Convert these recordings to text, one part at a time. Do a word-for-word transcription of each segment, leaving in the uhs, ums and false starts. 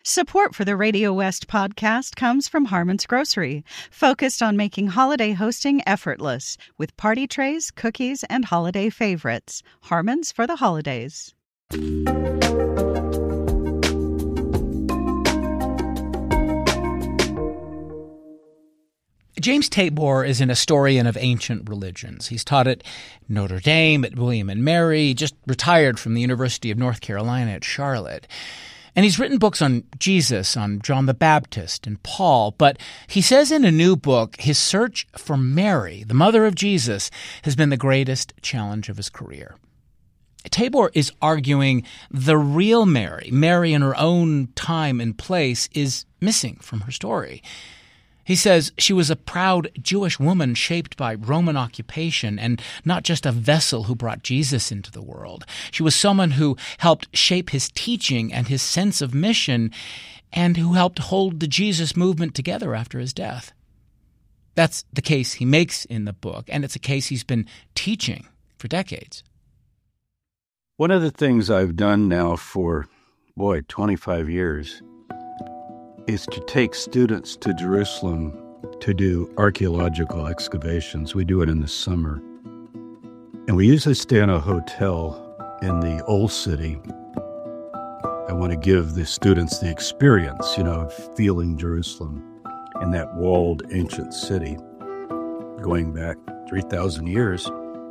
Support for the Radio West podcast comes from Harmon's Grocery, focused on making holiday hosting effortless with party trays, cookies, and holiday favorites. Harmon's for the holidays. James Tabor is an historian of ancient religions. He's taught at Notre Dame, at William and Mary, just retired from the University of North Carolina at Charlotte. And he's written books on Jesus, on John the Baptist and Paul, but he says in a new book, his search for Mary, the mother of Jesus, has been the greatest challenge of his career. Tabor is arguing the real Mary, Mary in her own time and place, is missing from her story. He says she was a proud Jewish woman shaped by Roman occupation and not just a vessel who brought Jesus into the world. She was someone who helped shape his teaching and his sense of mission and who helped hold the Jesus movement together after his death. That's the case he makes in the book, and it's a case he's been teaching for decades. One of the things I've done now for, boy, twenty-five years is to take students to Jerusalem to do archaeological excavations. We do it in the summer. And we usually stay in a hotel in the old city. I want to give the students the experience, you know, of feeling Jerusalem in that walled ancient city going back three thousand years.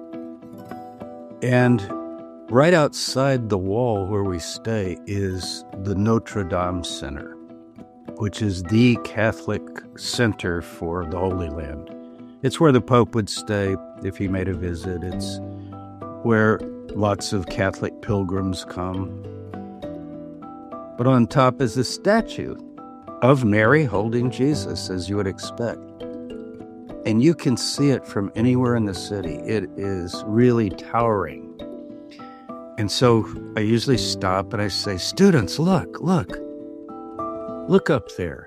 And right outside the wall where we stay is the Notre Dame Center, which is the Catholic center for the Holy Land. It's where the Pope would stay if he made a visit. It's where lots of Catholic pilgrims come. But on top is a statue of Mary holding Jesus, as you would expect. And you can see it from anywhere in the city. It is really towering. And so I usually stop and I say, students, look, look. Look up there.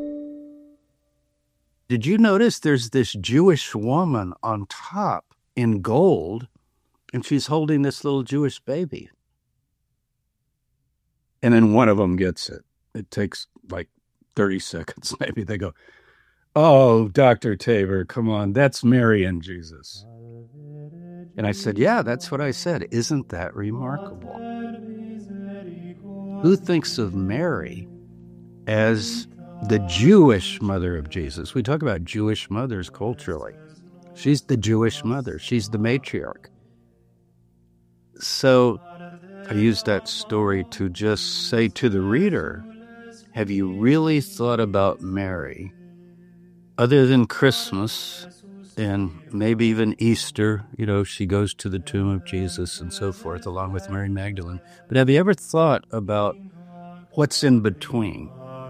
Did you notice there's this Jewish woman on top in gold, and she's holding this little Jewish baby? And then one of them gets it. It takes like thirty seconds, maybe. They go, oh, Doctor Tabor, come on, that's Mary and Jesus. And I said, yeah, that's what I said. Isn't that remarkable? Who thinks of Mary as the Jewish mother of Jesus? We talk about Jewish mothers culturally. She's the Jewish mother. She's the matriarch. So I use that story to just say to the reader, have you really thought about Mary other than Christmas and maybe even Easter? You know, she goes to the tomb of Jesus and so forth, along with Mary Magdalene. But have you ever thought about what's in between?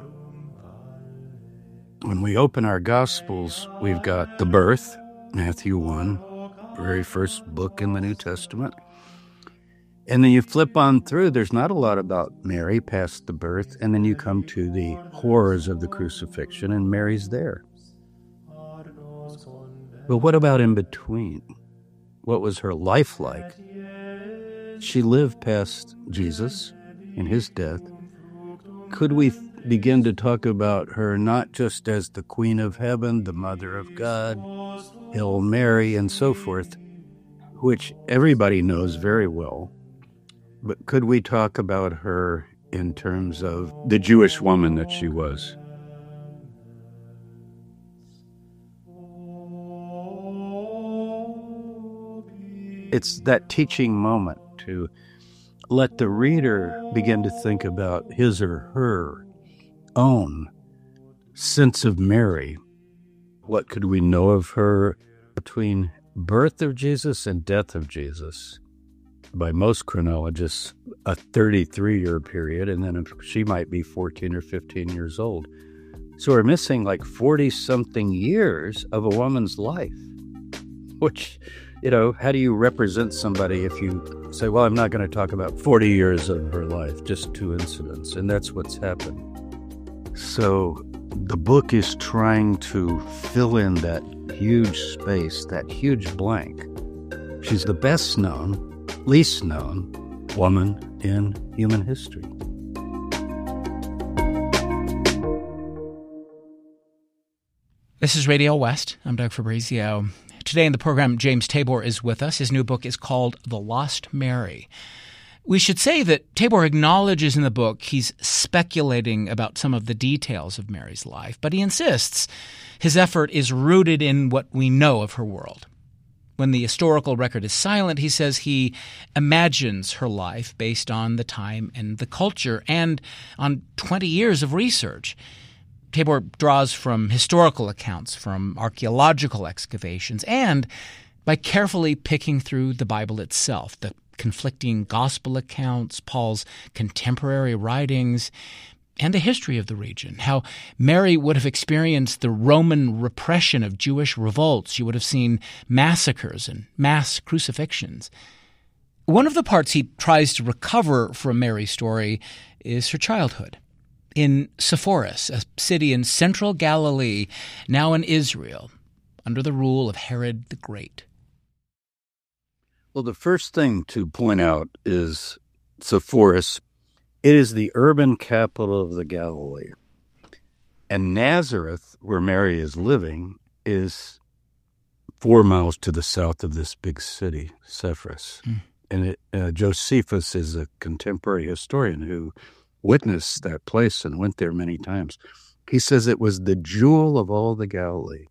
When we open our Gospels, we've got the birth, Matthew one, very first book in the New Testament. And then you flip on through, there's not a lot about Mary past the birth, and then you come to the horrors of the crucifixion, and Mary's there. But what about in between? What was her life like? She lived past Jesus and his death. Could we begin to talk about her not just as the Queen of Heaven, the Mother of God, Hail Mary, and so forth, which everybody knows very well, but could we talk about her in terms of the Jewish woman that she was? It's that teaching moment to let the reader begin to think about his or her own sense of Mary. What could we know of her between birth of Jesus and death of Jesus? By most chronologists, a thirty-three-year period, and then she might be fourteen or fifteen years old. So we're missing like forty-something years of a woman's life, which, you know, how do you represent somebody if you say, well, I'm not going to talk about forty years of her life, just two incidents, and that's what's happened. So the book is trying to fill in that huge space, that huge blank. She's the best known, least known woman in human history. This is Radio West. I'm Doug Fabrizio. Today in the program, James Tabor is with us. His new book is called The Lost Mary. We should say that Tabor acknowledges in the book he's speculating about some of the details of Mary's life, but he insists his effort is rooted in what we know of her world. When the historical record is silent, he says he imagines her life based on the time and the culture and on twenty years of research. Tabor draws from historical accounts, from archaeological excavations, and by carefully picking through the Bible itself, the conflicting gospel accounts, Paul's contemporary writings, and the history of the region, how Mary would have experienced the Roman repression of Jewish revolts. She would have seen massacres and mass crucifixions. One of the parts he tries to recover from Mary's story is her childhood. In Sepphoris, a city in central Galilee, now in Israel, under the rule of Herod the Great. Well, the first thing to point out is Sepphoris. It is the urban capital of the Galilee. And Nazareth, where Mary is living, is four miles to the south of this big city, Sepphoris. Mm. And it, uh, Josephus is a contemporary historian who witnessed that place and went there many times. He says it was the jewel of all the Galilee.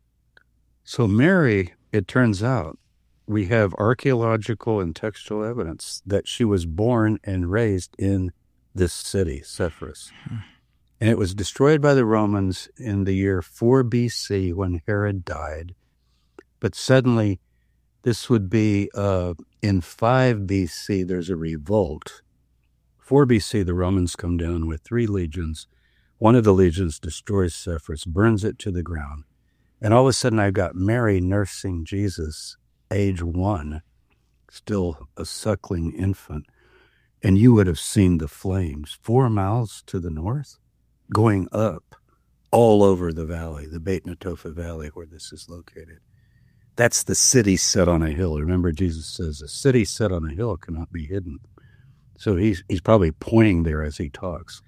So Mary, it turns out, we have archaeological and textual evidence that she was born and raised in this city, Sepphoris. Hmm. And it was destroyed by the Romans in the year four B C when Herod died. But suddenly, this would be uh, in five B C, there's a revolt. four B C, the Romans come down with three legions. One of the legions destroys Sepphoris, burns it to the ground. And all of a sudden, I've got Mary nursing Jesus, age one, still a suckling infant. And you would have seen the flames four miles to the north, going up all over the valley, the Beit Netofa Valley, where this is located. That's the city set on a hill. Remember, Jesus says, a city set on a hill cannot be hidden. So he's he's probably pointing there as he talks.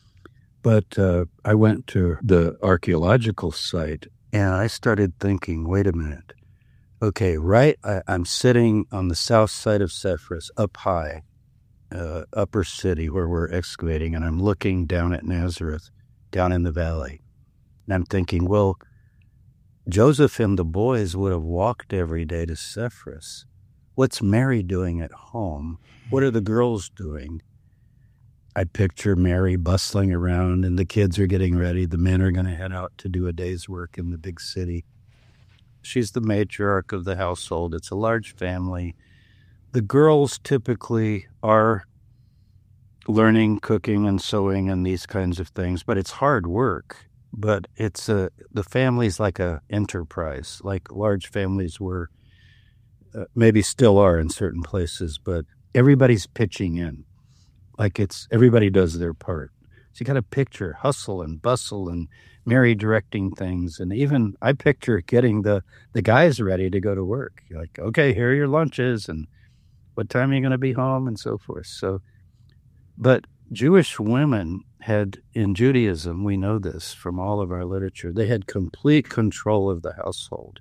But uh, I went to the archaeological site, and I started thinking, wait a minute. Okay, right, I, I'm sitting on the south side of Sepphoris, up high, uh, upper city where we're excavating, and I'm looking down at Nazareth, down in the valley. And I'm thinking, well, Joseph and the boys would have walked every day to Sepphoris. What's Mary doing at home? What are the girls doing? I picture Mary bustling around, and the kids are getting ready. The men are going to head out to do a day's work in the big city. She's the matriarch of the household. It's a large family. The girls typically are learning cooking and sewing and these kinds of things, but it's hard work. But it's a, the family's like a enterprise, like large families were, uh, maybe still are in certain places, but everybody's pitching in. Like it's, everybody does their part. So you got to picture hustle and bustle and Mary directing things. And even I picture getting the, the guys ready to go to work. You're like, okay, here are your lunches and what time are you going to be home and so forth. So, but Jewish women had, in Judaism, we know this from all of our literature, they had complete control of the household.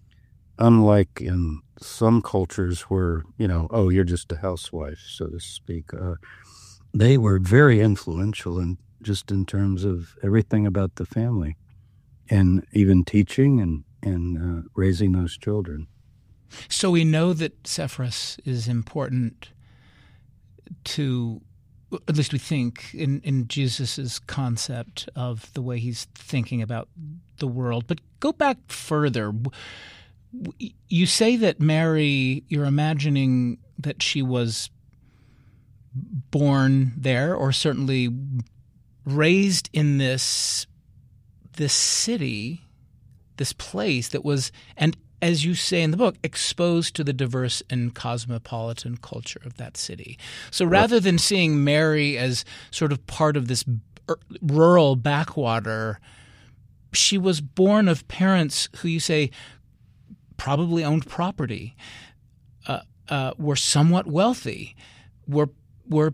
Unlike in some cultures where, you know, oh, you're just a housewife, so to speak. Uh, they were very influential in just in terms of everything about the family and even teaching and, and uh, raising those children. So we know that Sepphoris is important to, at least we think, in, in Jesus' concept of the way he's thinking about the world. But go back further. You say that Mary, you're imagining that she was born there, or certainly raised in this this city, this place that was, and as you say in the book, exposed to the diverse and cosmopolitan culture of that city. So rather than seeing Mary as sort of part of this rural backwater, she was born of parents who you say probably owned property, uh, uh, were somewhat wealthy, were were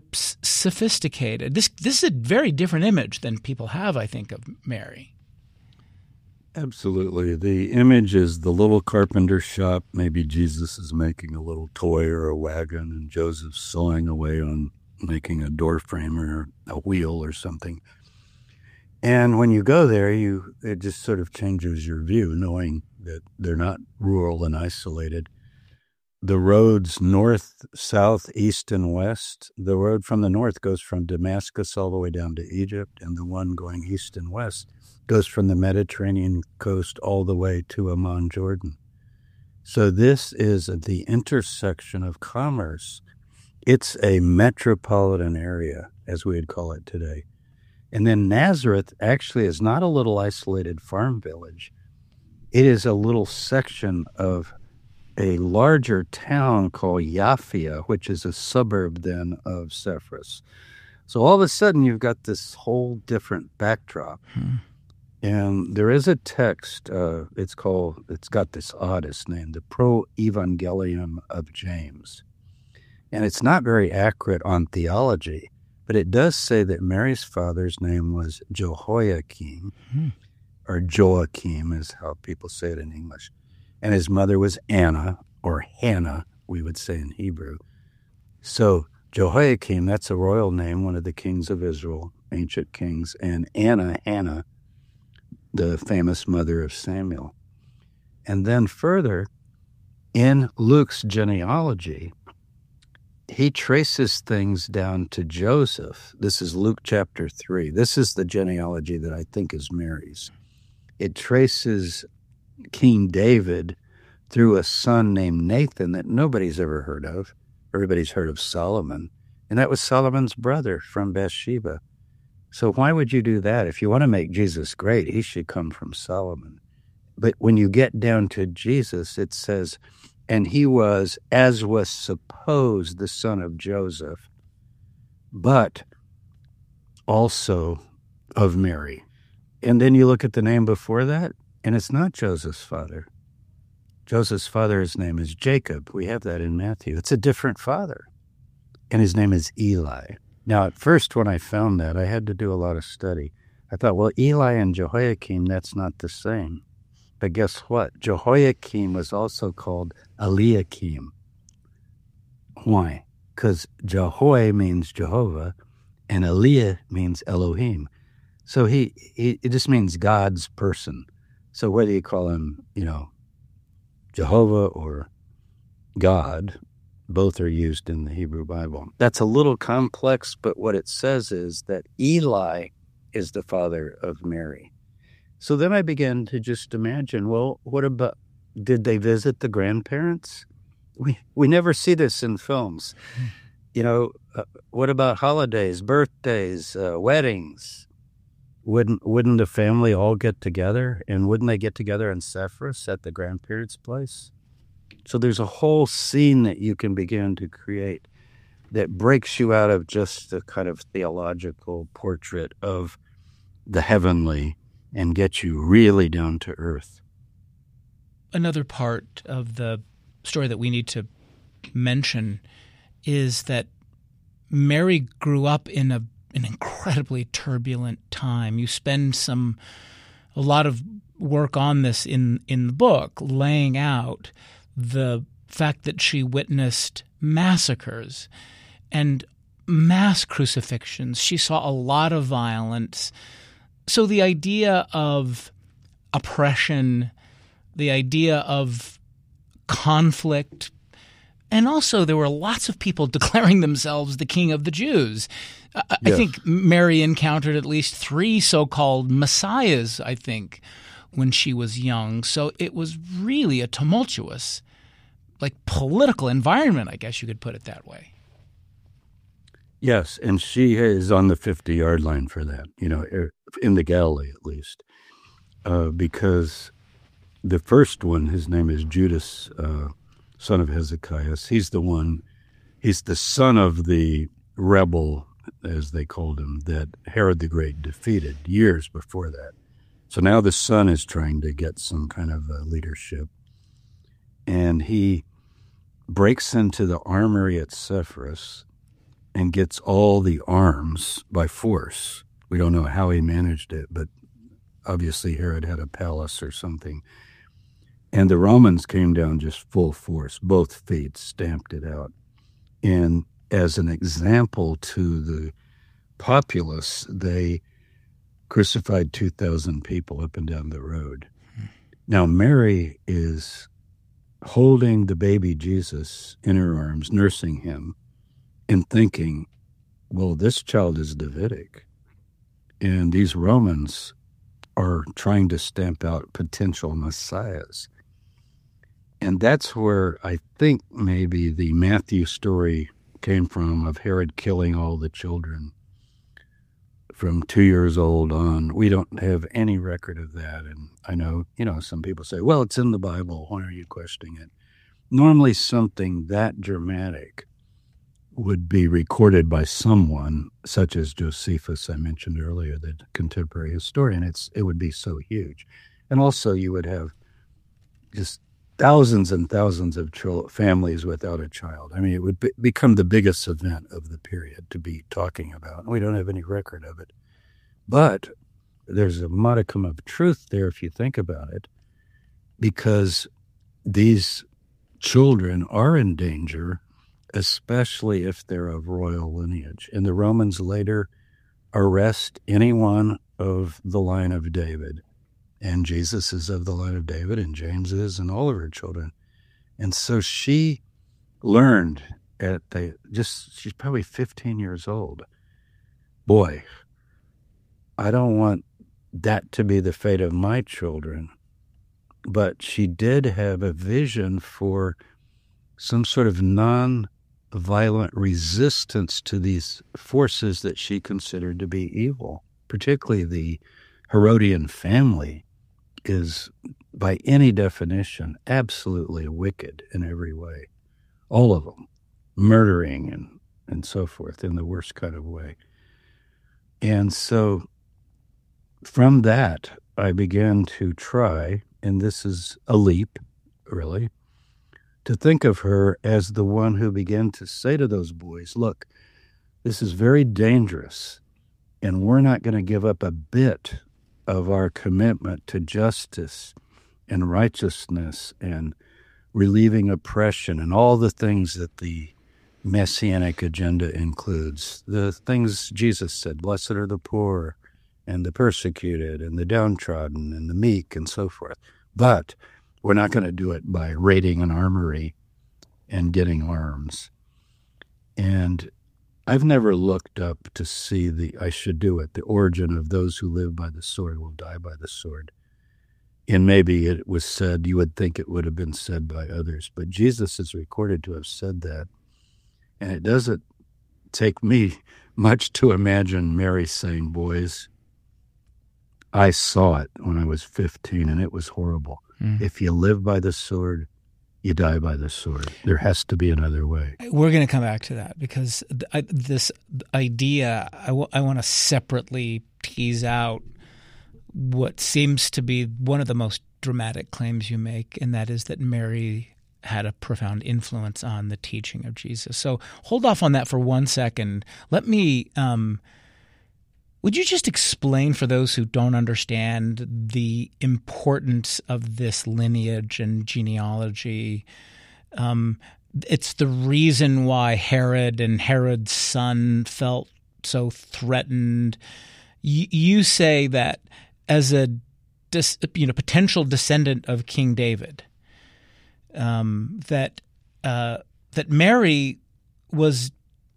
sophisticated. This this is a very different image than people have, I think, of Mary. Absolutely. The image is the little carpenter shop. Maybe Jesus is making a little toy or a wagon, and Joseph's sawing away on making a door frame or a wheel or something. And when you go there, you it just sort of changes your view, knowing that they're not rural and isolated. The roads north, south, east, and west, the road from the north goes from Damascus all the way down to Egypt, and the one going east and west goes from the Mediterranean coast all the way to Amman, Jordan. So this is the intersection of commerce. It's a metropolitan area, as we would call it today. And then Nazareth actually is not a little isolated farm village. It is a little section of a larger town called Yafia, which is a suburb then of Sepphoris. So all of a sudden you've got this whole different backdrop. Hmm. And there is a text, uh, it's called, it's got this oddest name, the Pro-Evangelium of James. And it's not very accurate on theology, but it does say that Mary's father's name was Jehoiakim, hmm. or Joachim is how people say it in English. And his mother was Anna, or Hannah, we would say in Hebrew. So Jehoiakim, that's a royal name, one of the kings of Israel, ancient kings, and Anna, Hannah, the famous mother of Samuel. And then further, in Luke's genealogy, he traces things down to Joseph. This is Luke chapter three. This is the genealogy that I think is Mary's. It traces King David through a son named Nathan that nobody's ever heard of. Everybody's heard of Solomon, and that was Solomon's brother from Bathsheba. So why would you do that? If you want to make Jesus great, he should come from Solomon. But when you get down to Jesus, it says, and he was, as was supposed, the son of Joseph, but also of Mary. And then you look at the name before that, and it's not Joseph's father. Joseph's father's name is Jacob. We have that in Matthew. It's a different father. And his name is Eli. Now, at first, when I found that, I had to do a lot of study. I thought, well, Eli and Jehoiakim, that's not the same. But guess what? Jehoiakim was also called Eliakim. Why? Because Jehoiah means Jehovah, and Eliah means Elohim. So he, he it just means God's person. So whether you call him, you know, Jehovah or God, both are used in the Hebrew Bible. That's a little complex, but what it says is that Eli is the father of Mary. So then I began to just imagine, well, what about, did they visit the grandparents? We we never see this in films. You know, uh, what about holidays, birthdays, uh, weddings? Wouldn't wouldn't the family all get together? And wouldn't they get together in Sepphoris at the grandparents' place? So there's a whole scene that you can begin to create that breaks you out of just a kind of theological portrait of the heavenly and gets you really down to earth. Another part of the story that we need to mention is that Mary grew up in a an incredibly turbulent time. You spend some a lot of work on this in, in the book, laying out the fact that she witnessed massacres and mass crucifixions. She saw a lot of violence. So the idea of oppression, the idea of conflict, and also there were lots of people declaring themselves the king of the Jews. I, yes. I think Mary encountered at least three so-called messiahs, I think, when she was young. So it was really a tumultuous, like, political environment, I guess you could put it that way. Yes, and she is on the fifty-yard line for that, you know, in the Galilee at least, uh, because the first one, his name is Judas, uh, son of Hezekiah. He's the one, he's the son of the rebel, as they called him, that Herod the Great defeated years before that. So now the son is trying to get some kind of uh, leadership, and he breaks into the armory at Sepphoris and gets all the arms by force. We don't know how he managed it, but obviously Herod had a palace or something. And the Romans came down just full force, both feet stamped it out. And as an example to the populace, they crucified two thousand people up and down the road. Hmm. Now, Mary is holding the baby Jesus in her arms, nursing him, and thinking, well, this child is Davidic. And these Romans are trying to stamp out potential messiahs. And that's where I think maybe the Matthew story came from, of Herod killing all the children from two years old on. We don't have any record of that. And I know, you know, some people say, well, it's in the Bible. Why are you questioning it? Normally something that dramatic would be recorded by someone, such as Josephus, I mentioned earlier, the contemporary historian. It's it would be so huge. And also you would have just thousands and thousands of ch- families without a child. I mean, it would be, become the biggest event of the period to be talking about. And we don't have any record of it. But there's a modicum of truth there if you think about it, because these children are in danger, especially if they're of royal lineage. And the Romans later arrest anyone of the line of David. And Jesus is of the line of David, and James is, and all of her children. And so she learned at the, just, she's probably fifteen years old. Boy, I don't want that to be the fate of my children. But she did have a vision for some sort of non-violent resistance to these forces that she considered to be evil, particularly the Herodian family is, by any definition, absolutely wicked in every way. All of them, murdering and, and so forth in the worst kind of way. And so from that, I began to try, and this is a leap, really, to think of her as the one who began to say to those boys, look, this is very dangerous, and we're not going to give up a bit of our commitment to justice and righteousness and relieving oppression and all the things that the messianic agenda includes. The things Jesus said, blessed are the poor and the persecuted and the downtrodden and the meek and so forth. But we're not going to do it by raiding an armory and getting arms. And I've never looked up to see the, I should do it, the origin of those who live by the sword will die by the sword. And maybe it was said, you would think it would have been said by others, but Jesus is recorded to have said that. And it doesn't take me much to imagine Mary saying, boys, I saw it when I was fifteen and it was horrible. Mm. If you live by the sword, you die by the sword. There has to be another way. We're going to come back to that because I, this idea, I, w- I want to separately tease out what seems to be one of the most dramatic claims you make, and that is that Mary had a profound influence on the teaching of Jesus. So hold off on that for one second. Let me um, – would you just explain for those who don't understand the importance of this lineage and genealogy? Um, it's the reason why Herod and Herod's son felt so threatened. Y- you say that as a dis- you know potential descendant of King David, um, that uh, that Mary was,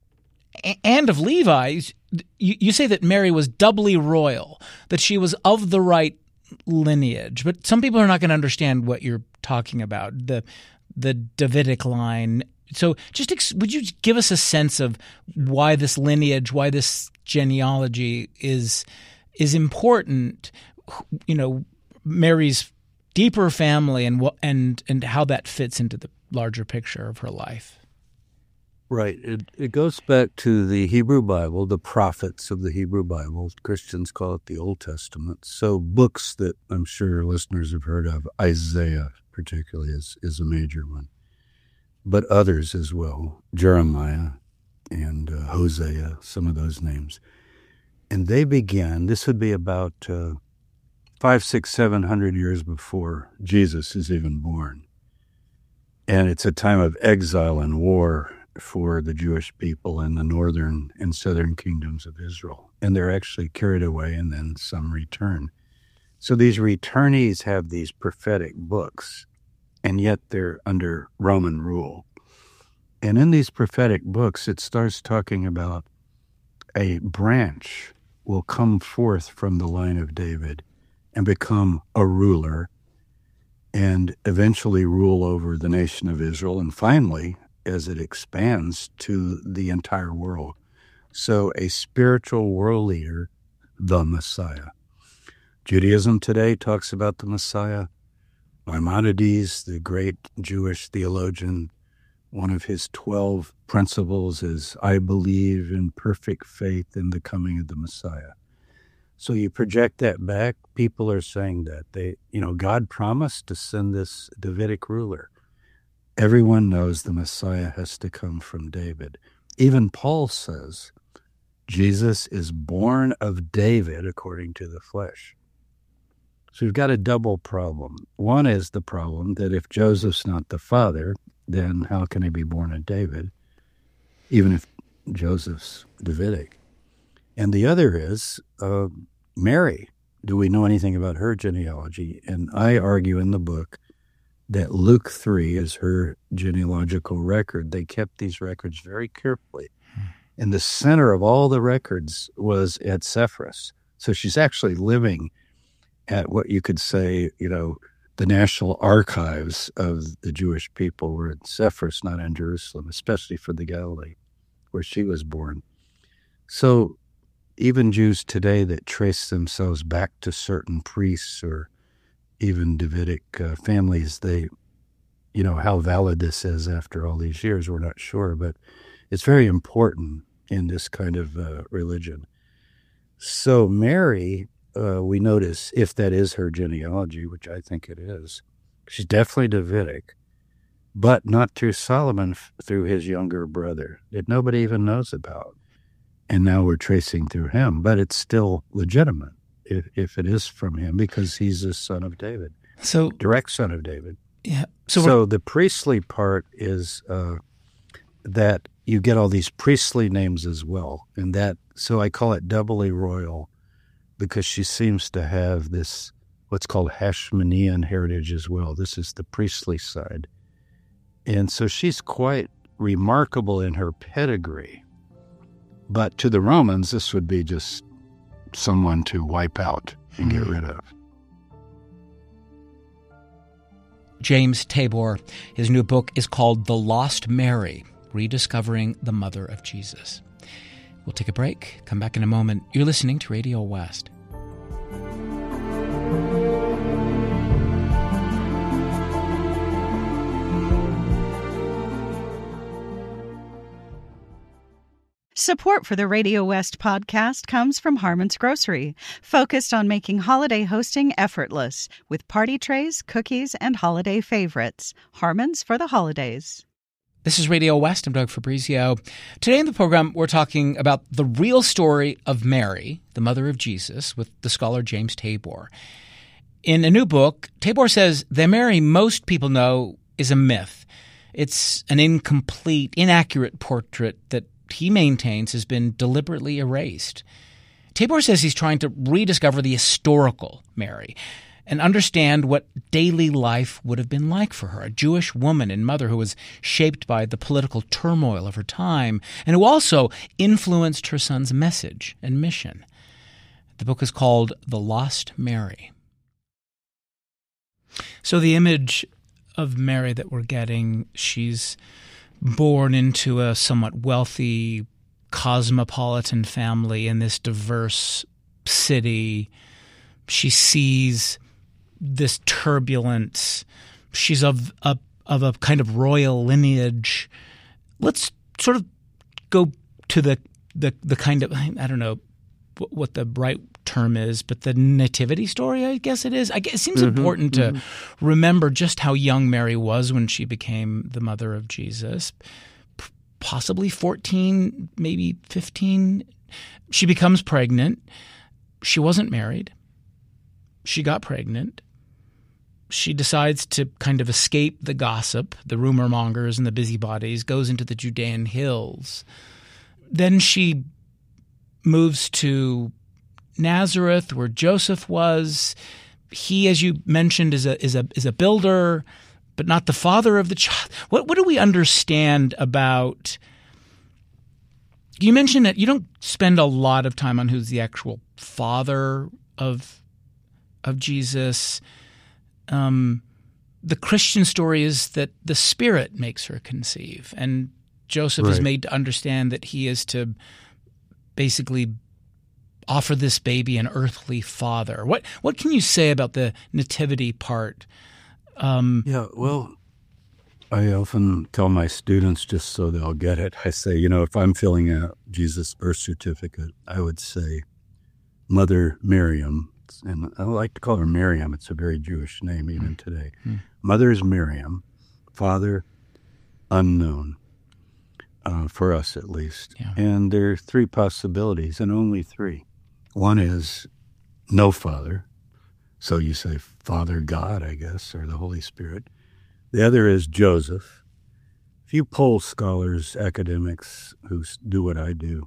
and of Levi. You, you say that Mary was doubly royal, that she was of the right lineage. But some people are not going to understand what you're talking about, the the Davidic line. So just ex- would you give us a sense of why this lineage, why this genealogy is is important, you know, Mary's deeper family and and and how that fits into the larger picture of her life? Right. It, it goes back to the Hebrew Bible, the prophets of the Hebrew Bible. Christians call it the Old Testament. So books that I'm sure listeners have heard of, Isaiah particularly is, is a major one, but others as well, Jeremiah and uh, Hosea, some of those names. And they began, this would be about uh, five, six, seven hundred years before Jesus is even born. And it's a time of exile and war for the Jewish people in the northern and southern kingdoms of Israel. And they're actually carried away, and then some return. So these returnees have these prophetic books, and yet they're under Roman rule. And in these prophetic books, it starts talking about a branch will come forth from the line of David and become a ruler and eventually rule over the nation of Israel, and finally, as it expands to the entire world. So a spiritual world leader, the Messiah. Judaism today talks about the Messiah. Maimonides, the great Jewish theologian, one of his twelve principles is, I believe in perfect faith in the coming of the Messiah. So you project that back, people are saying that. They, you know, God promised to send this Davidic ruler. Everyone knows the Messiah has to come from David. Even Paul says, Jesus is born of David according to the flesh. So you've got a double problem. One is the problem that if Joseph's not the father, then how can he be born of David, even if Joseph's Davidic? And the other is uh, Mary. Do we know anything about her genealogy? And I argue in the book that Luke three is her genealogical record. They kept these records very carefully. And the center of all the records was at Sepphoris. So she's actually living at what you could say, you know, the national archives of the Jewish people were at Sepphoris, not in Jerusalem, especially for the Galilee, where she was born. So even Jews today that trace themselves back to certain priests or even Davidic uh, families, they, you know, how valid this is after all these years, we're not sure, but it's very important in this kind of uh, religion. So Mary, uh, we notice, if that is her genealogy, which I think it is, she's definitely Davidic, but not through Solomon, through his younger brother that nobody even knows about. And now we're tracing through him, but it's still legitimate if, if it is from him because he's the son of David, so direct son of David. Yeah. So, so the priestly part is uh, that you get all these priestly names as well, and that so I call it doubly royal because she seems to have this what's called Hashmonean heritage as well. This is the priestly side, and so she's quite remarkable in her pedigree. But to the Romans, this would be just someone to wipe out and get rid of. James Tabor, his new book is called The Lost Mary, Rediscovering the Mother of Jesus. We'll take a break, come back in a moment. You're listening to Radio West. Support for the Radio West podcast comes from Harmon's Grocery, focused on making holiday hosting effortless with party trays, cookies, and holiday favorites. Harmon's for the holidays. This is Radio West. I'm Doug Fabrizio. Today in the program, we're talking about the real story of Mary, the mother of Jesus, with the scholar James Tabor. In a new book, Tabor says the Mary most people know is a myth. It's an incomplete, inaccurate portrait that he maintains has been deliberately erased. Tabor says he's trying to rediscover the historical Mary and understand what daily life would have been like for her, a Jewish woman and mother who was shaped by the political turmoil of her time and who also influenced her son's message and mission. The book is called The Lost Mary. So the image of Mary that we're getting, she's born into a somewhat wealthy, cosmopolitan family in this diverse city. She sees this turbulence. She's of a, of a kind of royal lineage. Let's sort of go to the, the, the kind of, I don't know what the right term is, but the nativity story, I guess it is. I guess it seems mm-hmm, important mm-hmm. to remember just how young Mary was when she became the mother of Jesus. P- possibly fourteen, maybe fifteen. She becomes pregnant. She wasn't married. she got pregnant. She decides to kind of escape the gossip, the rumor mongers and the busybodies, goes into the Judean hills. Then she moves to Nazareth, where Joseph was. He, as you mentioned, is a is a is a builder, but not the father of the child. What what do we understand about? You mentioned that you don't spend a lot of time on who's the actual father of of Jesus. Um, the Christian story is that the Spirit makes her conceive, and Joseph Right. is made to understand that he is to basically offer this baby an earthly father. What what can you say about the nativity part? Um, Yeah, well, I often tell my students, just so they'll get it, I say, you know, if I'm filling out Jesus' birth certificate, I would say Mother Miriam, and I like to call her Miriam. It's a very Jewish name even today. Mm. Mother is Miriam, father unknown, uh, for us at least. Yeah. And there are three possibilities, and only three. One is no father. So you say Father God, I guess, or the Holy Spirit. The other is Joseph. If you poll scholars, academics who s- do what I do,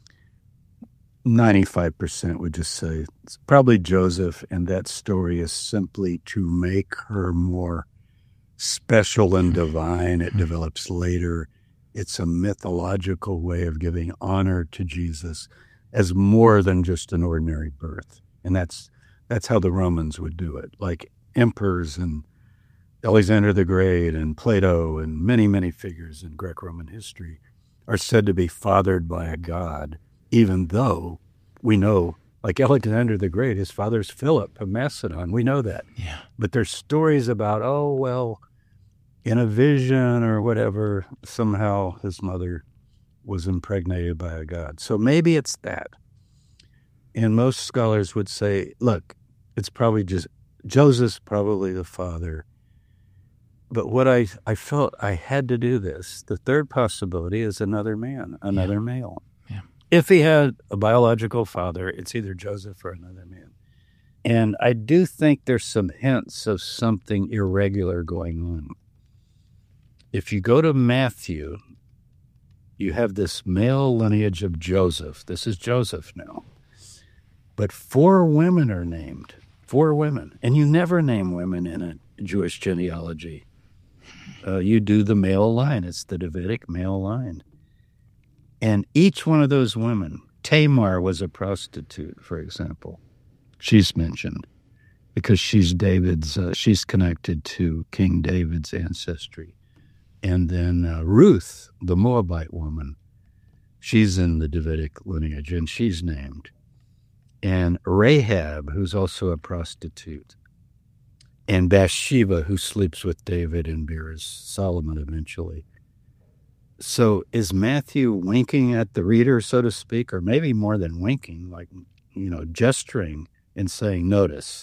ninety-five percent would just say it's probably Joseph, and that story is simply to make her more special and divine. It develops later. It's a mythological way of giving honor to Jesus as more than just an ordinary birth. And that's that's how the Romans would do it, like emperors and Alexander the Great and Plato and many, many figures in Greco-Roman history are said to be fathered by a god, even though we know, like Alexander the Great, his father's Philip of Macedon. We know that. yeah. But there's stories about, oh, well, in a vision or whatever, somehow his mother was impregnated by a god. So maybe it's that. And most scholars would say, look, it's probably just, Joseph's probably the father. But what I, I felt I had to do this. The third possibility is another man, another Yeah. male. Yeah. If he had a biological father, it's either Joseph or another man. And I do think there's some hints of something irregular going on. If you go to Matthew, you have this male lineage of Joseph. This is Joseph now. But four women are named, four women. And you never name women in a Jewish genealogy. Uh, you do the male line. It's the Davidic male line. And each one of those women, Tamar was a prostitute, for example. She's mentioned because she's David's, uh, she's connected to King David's ancestry. And then uh, Ruth, the Moabite woman, she's in the Davidic lineage, and she's named. And Rahab, who's also a prostitute. And Bathsheba, who sleeps with David and bears Solomon eventually. So is Matthew winking at the reader, so to speak, or maybe more than winking, like, you know, gesturing and saying, notice,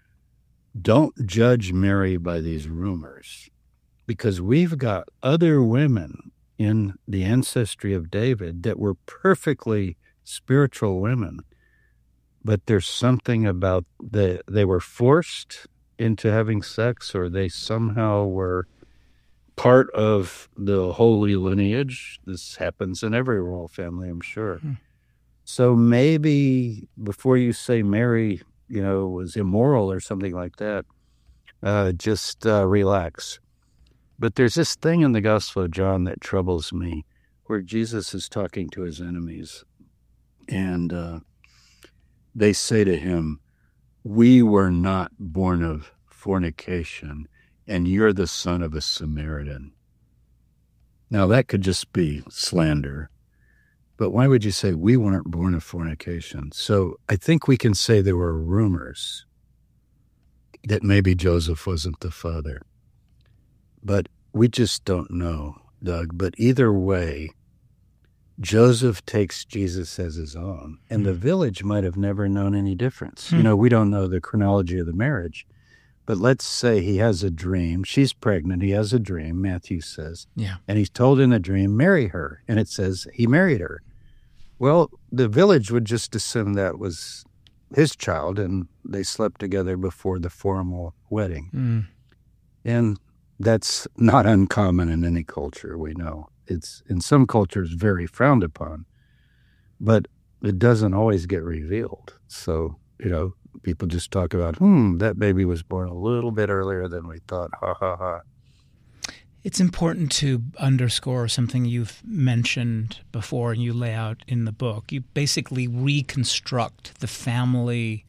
don't judge Mary by these rumors, because we've got other women in the ancestry of David that were perfectly spiritual women, but there's something about the, they were forced into having sex, or they somehow were part of the holy lineage. This happens in every royal family, I'm sure. Hmm. So maybe before you say Mary, you know, was immoral or something like that, uh, just uh, relax. But there's this thing in the Gospel of John that troubles me, where Jesus is talking to his enemies, and uh, they say to him, we were not born of fornication, and you're the son of a Samaritan. Now, that could just be slander, but why would you say we weren't born of fornication? So I think we can say there were rumors that maybe Joseph wasn't the father, but we just don't know, Doug. But either way, Joseph takes Jesus as his own, and the village might have never known any difference. Hmm. You know, we don't know the chronology of the marriage, but let's say he has a dream. She's pregnant. He has a dream, Matthew says. Yeah. And he's told in the dream, marry her. And it says he married her. Well, the village would just assume that was his child, and they slept together before the formal wedding. Mm. And that's not uncommon in any culture, we know. It's in some cultures very frowned upon, but it doesn't always get revealed. So, you know, people just talk about, hmm, that baby was born a little bit earlier than we thought, ha, ha, ha. It's important to underscore something you've mentioned before and you lay out in the book. You basically reconstruct the family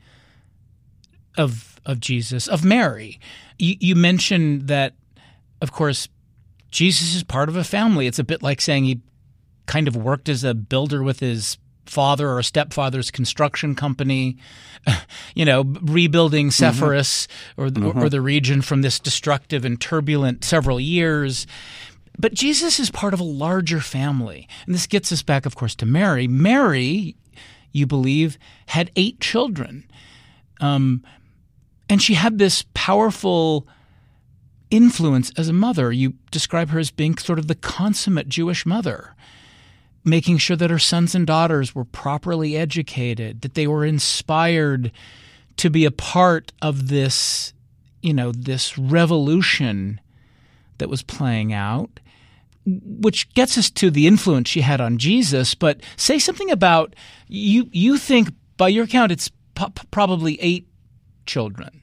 of of Jesus, of Mary. You, you mentioned that, of course, Jesus is part of a family. It's a bit like saying he kind of worked as a builder with his father or stepfather's construction company, you know, rebuilding Sepphoris mm-hmm. or, the, mm-hmm. or the region from this destructive and turbulent several years. But Jesus is part of a larger family. And this gets us back, of course, to Mary. Mary, you believe, had eight children. Um, and she had this powerful influence as a mother. You describe her as being sort of the consummate Jewish mother, making sure that her sons and daughters were properly educated, that they were inspired to be a part of this, you know, this revolution that was playing out, which gets us to the influence she had on Jesus. But say something about, you You think, by your count, it's po- probably eight children.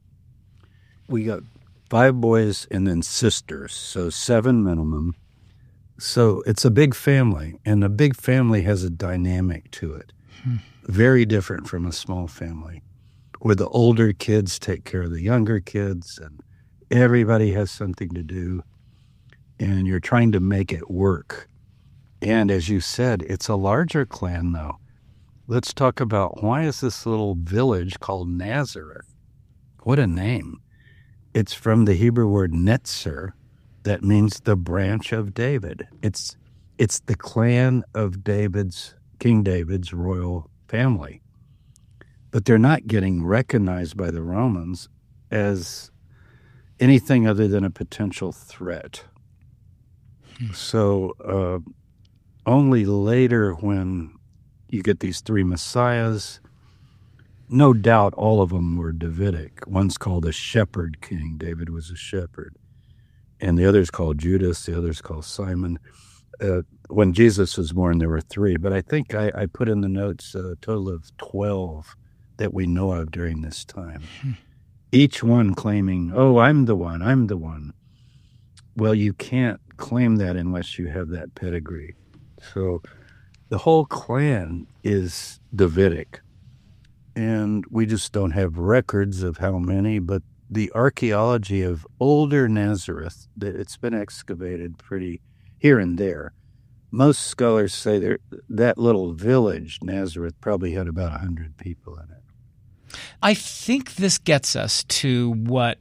We got five boys and then sisters, so seven minimum. So it's a big family, and a big family has a dynamic to it. Hmm. Very different from a small family, where the older kids take care of the younger kids, and everybody has something to do, and you're trying to make it work. And as you said, it's a larger clan, though. Let's talk about, why is this little village called Nazareth? What a name. It's from the Hebrew word netzer, that means the branch of David. It's it's the clan of David's, King David's royal family. But they're not getting recognized by the Romans as anything other than a potential threat. Hmm. So uh, only later, when you get these three messiahs, no doubt all of them were Davidic. One's called a shepherd king. David was a shepherd. And the other's called Judas, the other's called Simon. Uh, when Jesus was born, there were three. But I think I, I put in the notes a total of twelve that we know of during this time. Hmm. Each one claiming, oh, I'm the one, I'm the one. Well, you can't claim that unless you have that pedigree. So the whole clan is Davidic. And we just don't have records of how many, but the archaeology of older Nazareth, that it's been excavated pretty here and there. Most scholars say there, that little village, Nazareth, probably had about one hundred people in it. I think this gets us to what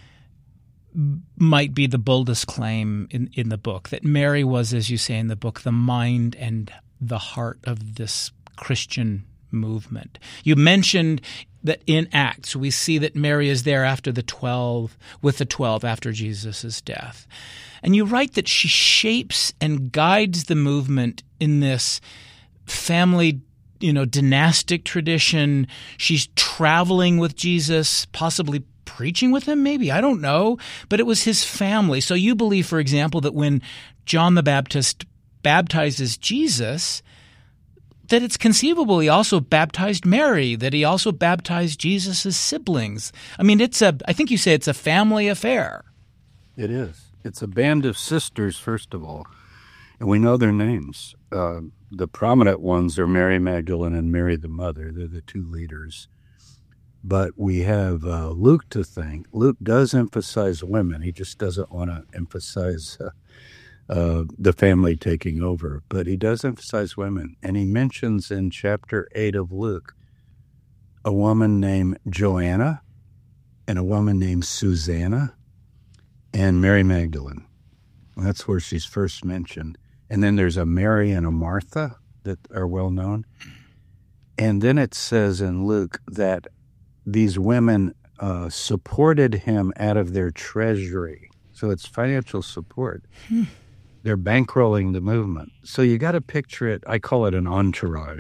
might be the boldest claim in, in the book, that Mary was, as you say in the book, the mind and the heart of this Christian movement. You mentioned that in Acts we see that Mary is there after the twelve, with the twelve after Jesus' death. And you write that she shapes and guides the movement in this family, you know, dynastic tradition. She's traveling with Jesus, possibly preaching with him, maybe, I don't know, but it was his family. So you believe, for example, that when John the Baptist baptizes Jesus, that it's conceivable he also baptized Mary, that he also baptized Jesus' siblings. I mean, it's a, I think you say it's a family affair. It is. It's a band of sisters, first of all, and we know their names. Uh, the prominent ones are Mary Magdalene and Mary the Mother. They're the two leaders. But we have uh, Luke to thank. Luke does emphasize women. He just doesn't want to emphasize uh, Uh, the family taking over, but he does emphasize women. And he mentions in chapter eight of Luke a woman named Joanna and a woman named Susanna and Mary Magdalene. And that's where she's first mentioned. And then there's a Mary and a Martha that are well known. And then it says in Luke that these women uh, supported him out of their treasury. So it's financial support. They're bankrolling the movement. So you got to picture it, I call it an entourage.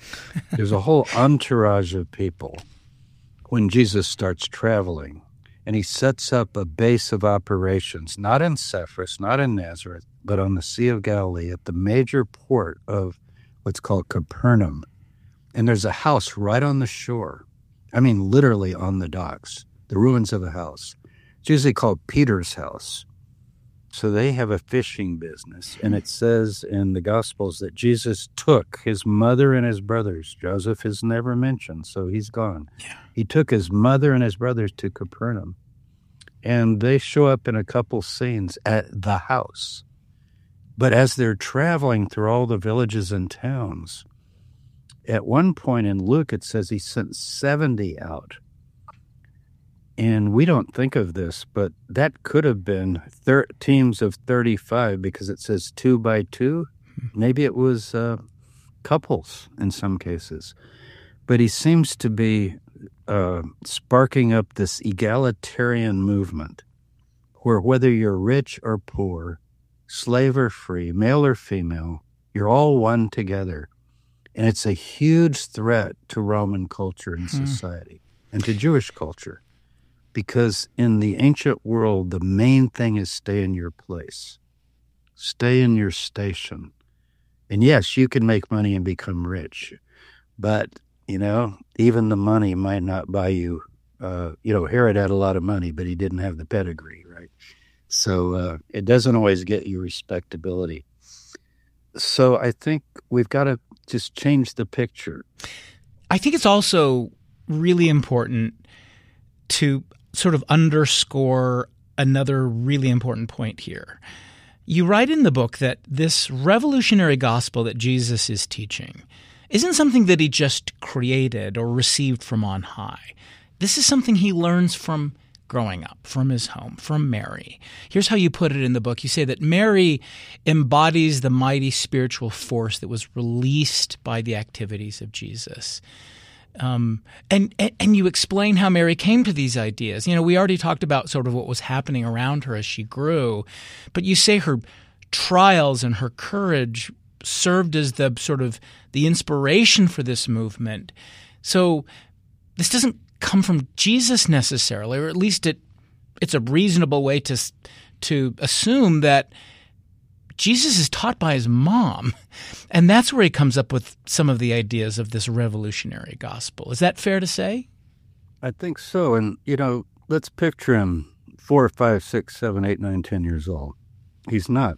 There's a whole entourage of people when Jesus starts traveling, and he sets up a base of operations, not in Cephas, not in Nazareth, but on the Sea of Galilee at the major port of what's called Capernaum. And there's a house right on the shore. I mean, literally on the docks, the ruins of a house. It's usually called Peter's house. So they have a fishing business, and it says in the Gospels that Jesus took his mother and his brothers. Joseph is never mentioned, so he's gone. Yeah. He took his mother and his brothers to Capernaum, and they show up in a couple scenes at the house. But as they're traveling through all the villages and towns, at one point in Luke, it says he sent seventy out. And we don't think of this, but that could have been thir- teams of thirty-five because it says two by two. Maybe it was uh, couples in some cases. But he seems to be uh, sparking up this egalitarian movement where whether you're rich or poor, slave or free, male or female, you're all one together. And it's a huge threat to Roman culture and society and to Jewish culture. Because in the ancient world, the main thing is stay in your place. Stay in your station. And yes, you can make money and become rich. But, you know, even the money might not buy you. Uh, you know, Herod had a lot of money, but he didn't have the pedigree, right? So uh, it doesn't always get you respectability. So I think we've got to just change the picture. I think it's also really important to sort of underscore another really important point here. You write in the book that this revolutionary gospel that Jesus is teaching isn't something that he just created or received from on high. This is something he learns from growing up, from his home, from Mary. Here's how you put it in the book. You say that Mary embodies the mighty spiritual force that was released by the activities of Jesus. Um, and, and and you explain how Mary came to these ideas. You know, we already talked about sort of what was happening around her as she grew, but you say her trials and her courage served as the sort of the inspiration for this movement. So this doesn't come from Jesus necessarily, or at least it it's a reasonable way to to assume that Jesus is taught by his mom, and that's where he comes up with some of the ideas of this revolutionary gospel. Is that fair to say? I think so. And, you know, let's picture him four, five, six, seven, eight, nine, ten years old. He's not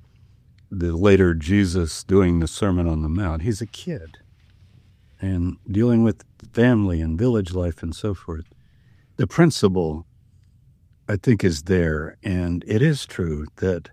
the later Jesus doing the Sermon on the Mount. He's a kid and dealing with family and village life and so forth. The principle, I think, is there. And it is true that,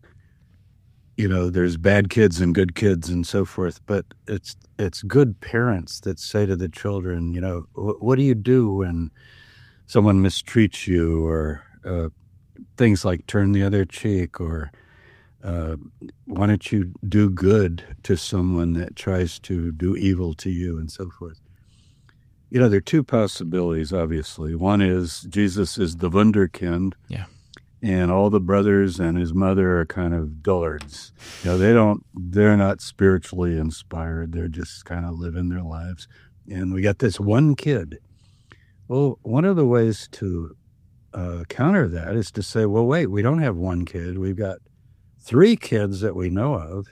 you know, there's bad kids and good kids and so forth, but it's it's good parents that say to the children, you know, what do you do when someone mistreats you, or uh, things like turn the other cheek, or uh, why don't you do good to someone that tries to do evil to you and so forth. You know, there are two possibilities, obviously. One is Jesus is the Wunderkind. Yeah. And all the brothers and his mother are kind of dullards. You know, they don't, they're not spiritually inspired. They're just kind of living their lives. And we got this one kid. Well, one of the ways to uh, counter that is to say, well, wait, we don't have one kid. We've got three kids that we know of.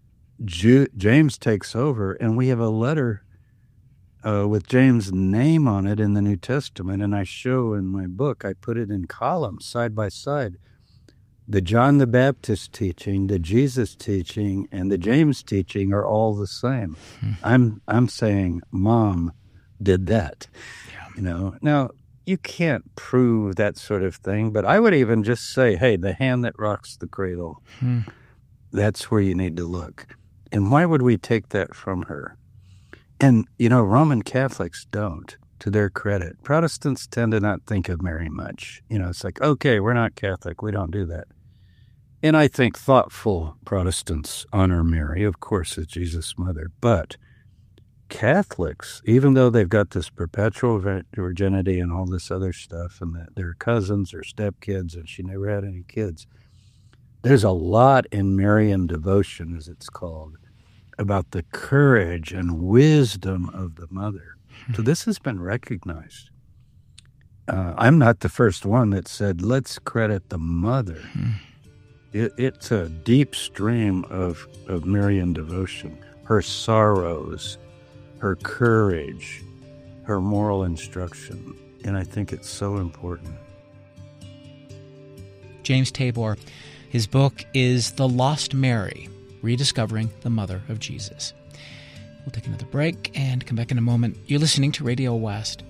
Ju- James takes over, and we have a letter Uh, with James' name on it in the New Testament, and I show in my book, I put it in columns side by side. The John the Baptist teaching, the Jesus teaching, and the James teaching are all the same. Hmm. I'm I'm saying Mom did that. Yeah. You know, now you can't prove that sort of thing, but I would even just say, hey, the hand that rocks the cradle, hmm. that's where you need to look. And why would we take that from her? And, you know, Roman Catholics don't, to their credit. Protestants tend to not think of Mary much. You know, it's like, okay, we're not Catholic. We don't do that. And I think thoughtful Protestants honor Mary, of course, as Jesus' mother. But Catholics, even though they've got this perpetual virginity and all this other stuff, and that they're cousins or stepkids, and she never had any kids, there's a lot in Marian devotion, as it's called, about the courage and wisdom of the mother. So this has been recognized. Uh, I'm not the first one that said, let's credit the mother. Hmm. It, it's a deep stream of, of Marian devotion. Her sorrows, her courage, her moral instruction. And I think it's so important. James Tabor, his book is The Lost Mary, Rediscovering the Mother of Jesus. We'll take another break and come back in a moment. You're listening to Radio West.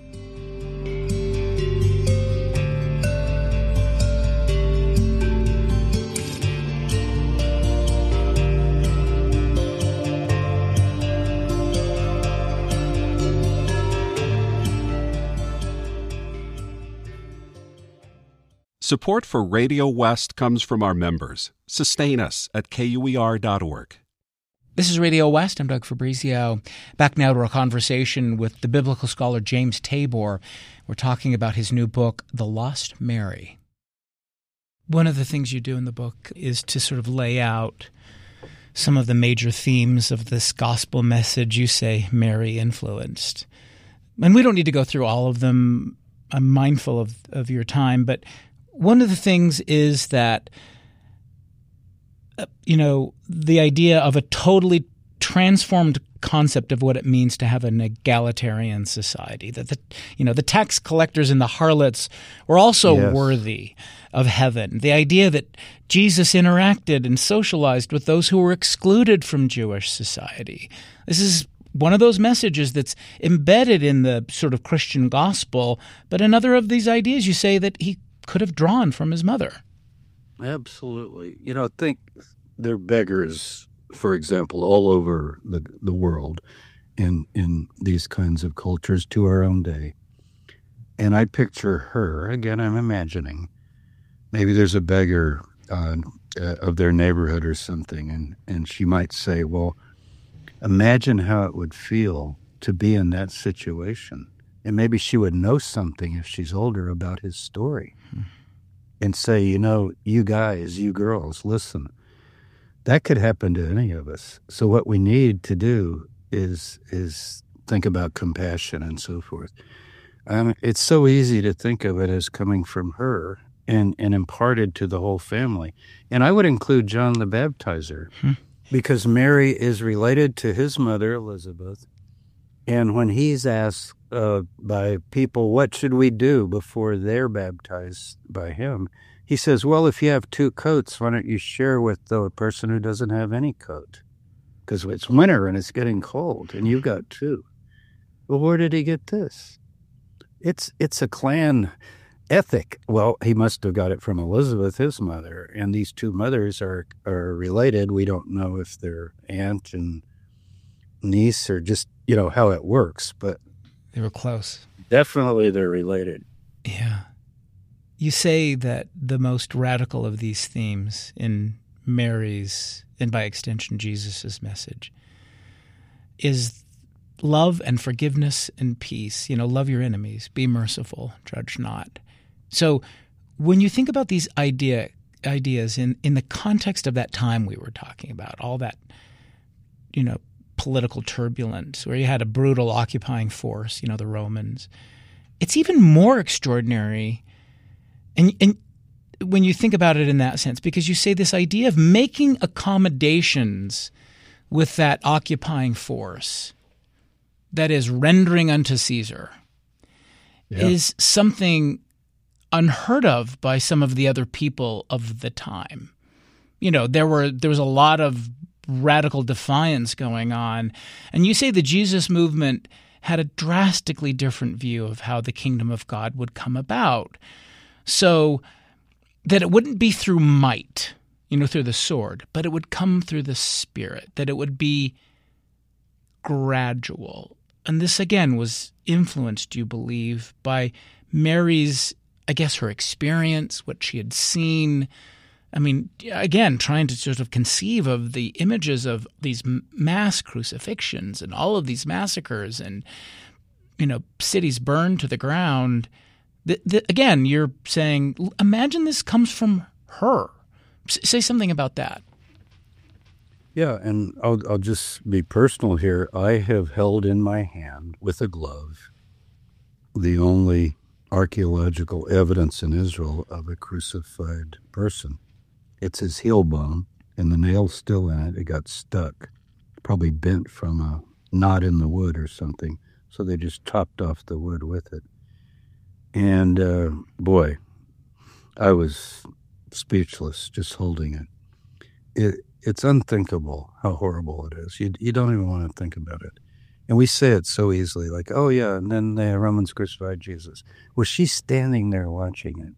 Support for Radio West comes from our members. Sustain us at K U E R dot org. This is Radio West. I'm Doug Fabrizio. Back now to our conversation with the biblical scholar James Tabor. We're talking about his new book, The Lost Mary. One of the things you do in the book is to sort of lay out some of the major themes of this gospel message you say Mary influenced. And we don't need to go through all of them. I'm mindful of, of your time, but one of the things is that, uh, you know, the idea of a totally transformed concept of what it means to have an egalitarian society, that the, you know, the tax collectors and the harlots were also yes. worthy of heaven. The idea that Jesus interacted and socialized with those who were excluded from Jewish society. This is one of those messages that's embedded in the sort of Christian gospel, but another of these ideas you say that he could have drawn from his mother. Absolutely. You know, think they're beggars, for example, all over the the world in in these kinds of cultures to our own day. And I picture her, again, I'm imagining, maybe there's a beggar uh, uh, of their neighborhood or something, and, and she might say, well, imagine how it would feel to be in that situation. And maybe she would know something if she's older about his story hmm. and say, you know, you guys, you girls, listen, that could happen to any of us. So what we need to do is is think about compassion and so forth. Um, it's so easy to think of it as coming from her and, and imparted to the whole family. And I would include John the Baptizer hmm. because Mary is related to his mother, Elizabeth. And when he's asked uh, by people, what should we do before they're baptized by him? He says, well, if you have two coats, why don't you share with the person who doesn't have any coat? Because it's winter and it's getting cold, and you've got two. Well, where did he get this? It's it's a clan ethic. Well, he must have got it from Elizabeth, his mother, and these two mothers are, are related. We don't know if they're aunt and niece or just, you know, how it works, but they were close. Definitely they're related. Yeah. You say that the most radical of these themes in Mary's, and by extension Jesus' message, is love and forgiveness and peace. You know, love your enemies, be merciful, judge not. So when you think about these idea ideas in, in the context of that time we were talking about, all that, you know, political turbulence, where you had a brutal occupying force, you know, the Romans. It's even more extraordinary, and, and when you think about it in that sense, because you say this idea of making accommodations with that occupying force, that is rendering unto Caesar, yeah. is something unheard of by some of the other people of the time. You know, there were there was a lot of radical defiance going on. And you say the Jesus movement had a drastically different view of how the kingdom of God would come about. So that it wouldn't be through might, you know, through the sword, but it would come through the Spirit, that it would be gradual. And this, again, was influenced, you believe, by Mary's, I guess, her experience, what she had seen. I mean, again, trying to sort of conceive of the images of these mass crucifixions and all of these massacres and, you know, cities burned to the ground. The, the, again, you're saying, imagine this comes from her. S- say something about that. Yeah, and I'll, I'll just be personal here. I have held in my hand with a glove the only archaeological evidence in Israel of a crucified person. It's his heel bone, and the nail's still in it. It got stuck, probably bent from a knot in the wood or something. So they just chopped off the wood with it. And uh, boy, I was speechless just holding it. It it's unthinkable how horrible it is. You you don't even want to think about it. And we say it so easily, like, oh yeah, and then the Romans crucified Jesus. Well, she's standing there watching it.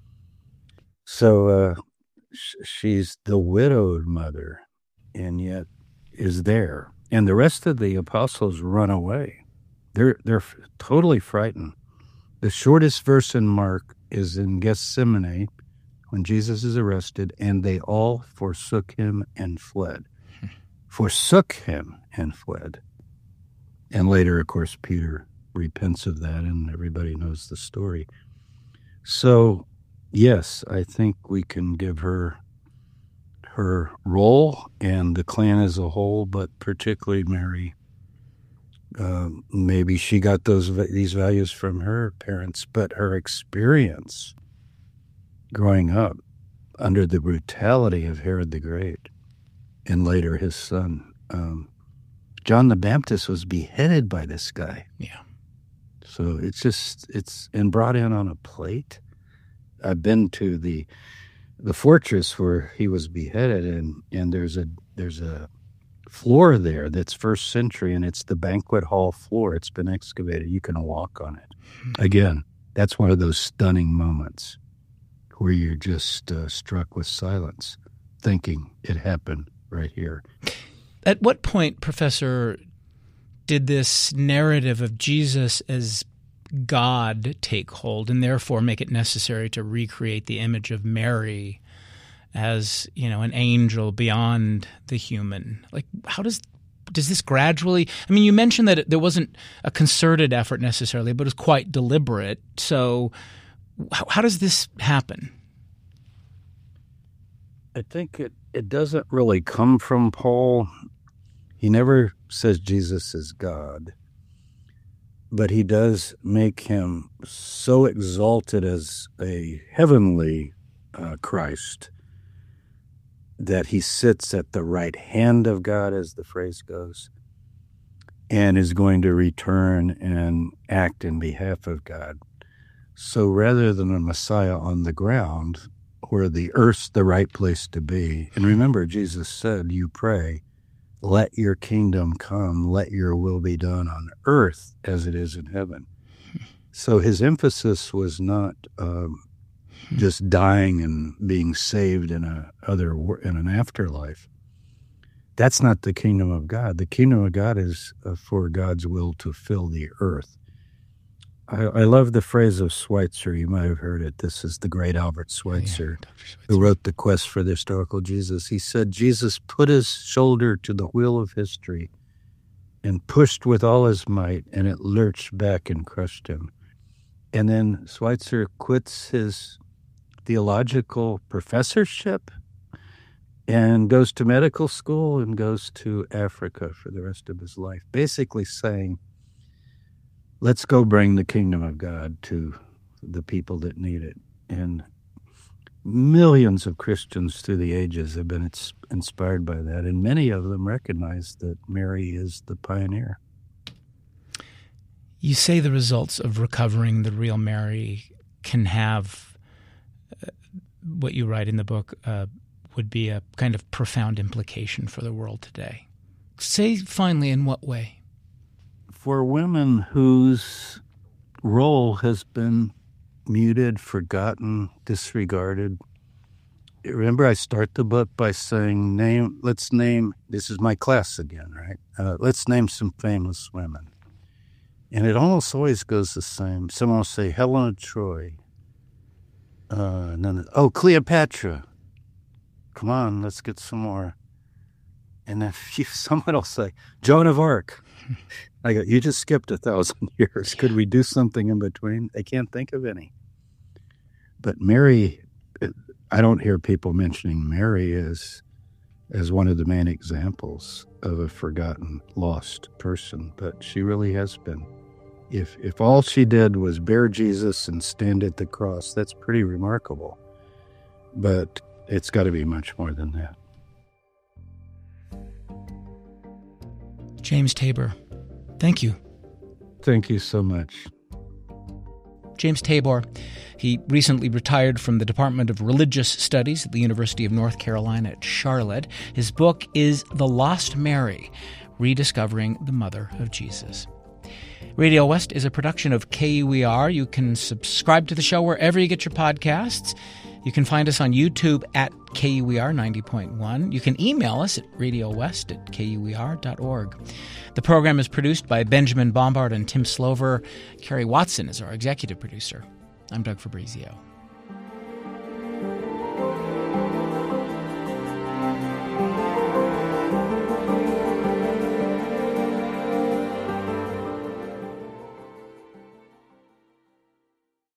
So uh, sh- she's the widowed mother, and yet is there. And the rest of the apostles run away. They're they're f- totally frightened. The shortest verse in Mark is in Gethsemane, when Jesus is arrested, and they all forsook him and fled. Forsook him and fled. And later, of course, Peter repents of that, and everybody knows the story. So, yes, I think we can give her her role and the clan as a whole, but particularly Mary. Uh, maybe she got those these values from her parents, but her experience growing up under the brutality of Herod the Great, and later his son, um, John the Baptist, was beheaded by this guy. Yeah. So it's just, it's, and brought in on a plate. I've been to the the fortress where he was beheaded, and, and there's a there's a floor there that's first century, and it's the banquet hall floor. It's been excavated. You can walk on it. Again, that's one of those stunning moments where you're just uh, struck with silence, thinking it happened right here. At what point, Professor, did this narrative of Jesus as God take hold and therefore make it necessary to recreate the image of Mary as, you know, an angel beyond the human? Like, how does does this gradually – I mean, you mentioned that it, there wasn't a concerted effort necessarily, but it was quite deliberate. So how, how does this happen? I think it, it doesn't really come from Paul. He never says Jesus is God, but he does make him so exalted as a heavenly uh, Christ that he sits at the right hand of God, as the phrase goes, and is going to return and act in behalf of God. So rather than a Messiah on the ground, where the earth's the right place to be, and remember, Jesus said, you pray, let your kingdom come, let your will be done on earth as it is in heaven. So his emphasis was not um, just dying and being saved in a other in an afterlife. That's not the kingdom of God. The kingdom of God is uh, for God's will to fill the earth. I, I love the phrase of Schweitzer. You might have heard it. This is the great Albert Schweitzer, yeah, Schweitzer, who wrote The Quest for the Historical Jesus. He said, Jesus put his shoulder to the wheel of history and pushed with all his might, and it lurched back and crushed him. And then Schweitzer quits his theological professorship and goes to medical school and goes to Africa for the rest of his life, basically saying, let's go bring the kingdom of God to the people that need it. And millions of Christians through the ages have been inspired by that, and many of them recognize that Mary is the pioneer. You say the results of recovering the real Mary can have uh, what you write in the book uh, would be a kind of profound implication for the world today. Say finally in what way? For women whose role has been muted, forgotten, disregarded. Remember, I start the book by saying, "Name. Let's name." This is my class again, right? Uh, let's name some famous women, and it almost always goes the same. Someone will say Helen of Troy, uh, and then oh Cleopatra. Come on, let's get some more. And then you, someone will say Joan of Arc. I go, you just skipped a thousand years. Could we do something in between? They can't think of any. But Mary, I don't hear people mentioning Mary as as one of the main examples of a forgotten, lost person, but she really has been. If if all she did was bear Jesus and stand at the cross, that's pretty remarkable. But it's got to be much more than that. James Tabor, thank you. Thank you so much. James Tabor, he recently retired from the Department of Religious Studies at the University of North Carolina at Charlotte. His book is The Lost Mary, Rediscovering the Mother of Jesus. Radio West is a production of K U E R. You can subscribe to the show wherever you get your podcasts. You can find us on YouTube at K U E R ninety point one. You can email us at radiowest at K U E R dot org. The program is produced by Benjamin Bombard and Tim Slover. Carrie Watson is our executive producer. I'm Doug Fabrizio.